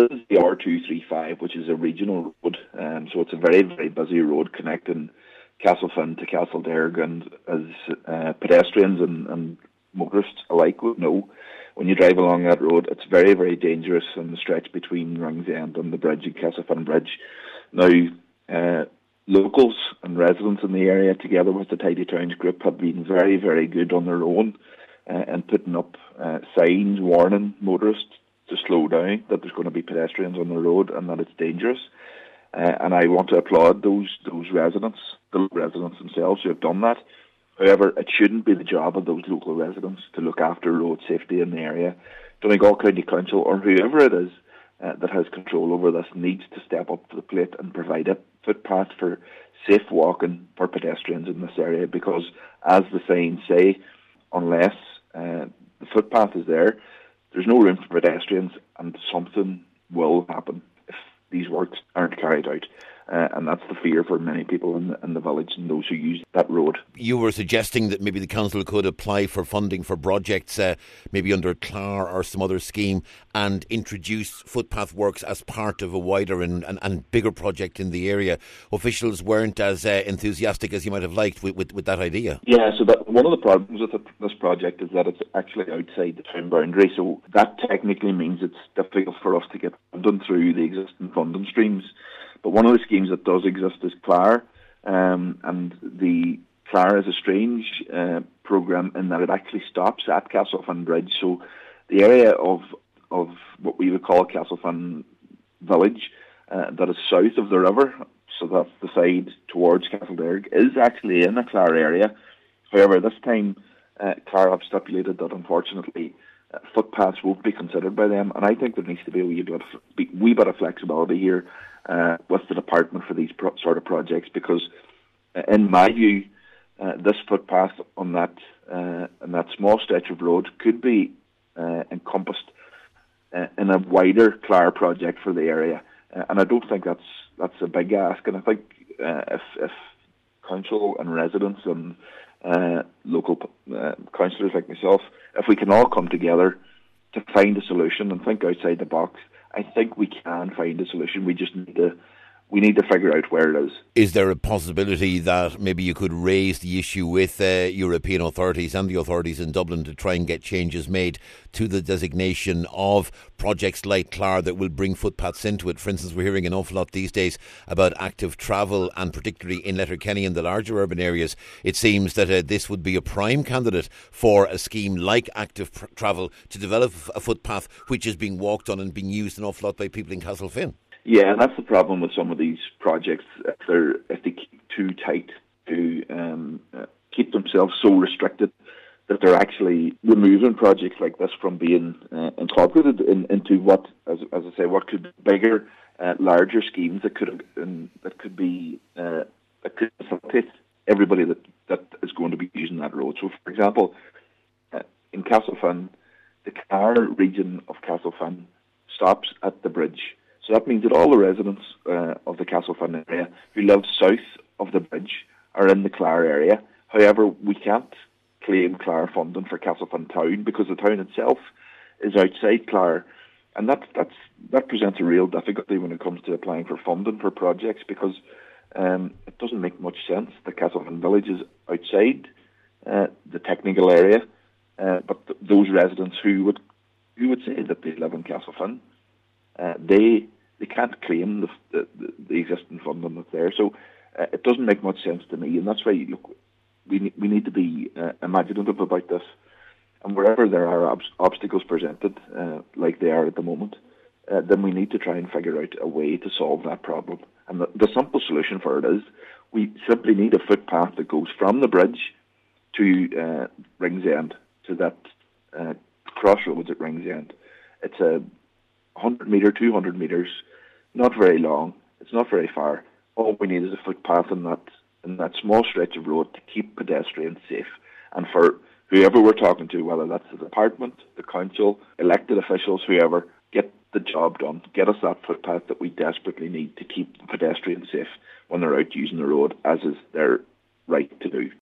this is the R235, which is a regional road, so it's a very, very busy road connecting Castlefin to Castlederg, and as pedestrians and motorists alike would know, when you drive along that road, it's very, very dangerous on the stretch between Ringsend and the bridge at Castlefin Bridge. Now, locals and residents in the area, together with the Tidy Towns group, have been very, very good on their own and putting up signs warning motorists to slow down, that there's going to be pedestrians on the road and that it's dangerous. And I want to applaud those residents, the residents themselves who have done that. However, it shouldn't be the job of those local residents to look after road safety in the area. Donegal County Council, or whoever it is that has control over this, needs to step up to the plate and provide a footpath for safe walking for pedestrians in this area, because, as the signs say, unless the footpath is there, there's no room for pedestrians, and something will happen if these works aren't carried out. And that's the fear for many people in the village and those who use that road. You were suggesting that maybe the council could apply for funding for projects, maybe under CLAR or some other scheme, and introduce footpath works as part of a wider and bigger project in the area. Officials weren't as enthusiastic as you might have liked with that idea. Yeah, so that one of the problems with this project is that it's actually outside the town boundary, so that technically means it's difficult for us to get funding through the existing funding streams. But one of the schemes that does exist is CLAR, and the CLAR is a strange programme in that it actually stops at Castlefin Bridge. So the area of what we would call Castlefin Village, that is south of the river, so that's the side towards Castlederg, is actually in a CLAR area. However, this time CLAR have stipulated that unfortunately footpaths won't be considered by them, and I think there needs to be a wee bit of flexibility here with the department for these sort of projects, because in my view, this footpath on that small stretch of road could be encompassed in a wider CLAR project for the area, and I don't think that's a big ask. And I think if council and residents and local councillors like myself, if we can all come together to find a solution and think outside the box, I think we can find a solution. We just need to figure out where it is. Is there a possibility that maybe you could raise the issue with European authorities and the authorities in Dublin to try and get changes made to the designation of projects like CLAR that will bring footpaths into it? For instance, we're hearing an awful lot these days about active travel, and particularly in Letterkenny and the larger urban areas. It seems that this would be a prime candidate for a scheme like active travel to develop a footpath which is being walked on and being used an awful lot by people in Castlefin. Yeah, and that's the problem with some of these projects. If they keep too tight to keep themselves so restricted that they're actually removing projects like this from being incorporated into what, as I say, what could be bigger, larger schemes that could facilitate everybody that is going to be using that road. So, for example, in Castlefin, the CLAR region of Castlefin stops at the bridge. So that means that all the residents of the Castlefin area who live south of the bridge are in the CLAR area. However, we can't claim CLAR funding for Castlefin town because the town itself is outside CLAR, and that presents a real difficulty when it comes to applying for funding for projects, because it doesn't make much sense. The Castlefin village is outside the technical area, but those residents who would say that they live in Castlefin, they can't claim the existing funding that's there. So it doesn't make much sense to me, and that's why we need to be imaginative about this. And wherever there are obstacles presented, like they are at the moment, then we need to try and figure out a way to solve that problem. And the simple solution for it is we simply need a footpath that goes from the bridge to Ringsend, to that crossroads at Ringsend. It's a 100 metre, 200 metres, not very long. It's not very far. All we need is a footpath in that small stretch of road to keep pedestrians safe. And for whoever we're talking to, whether that's the department, the council, elected officials, whoever, get the job done. Get us that footpath that we desperately need to keep the pedestrians safe when they're out using the road, as is their right to do.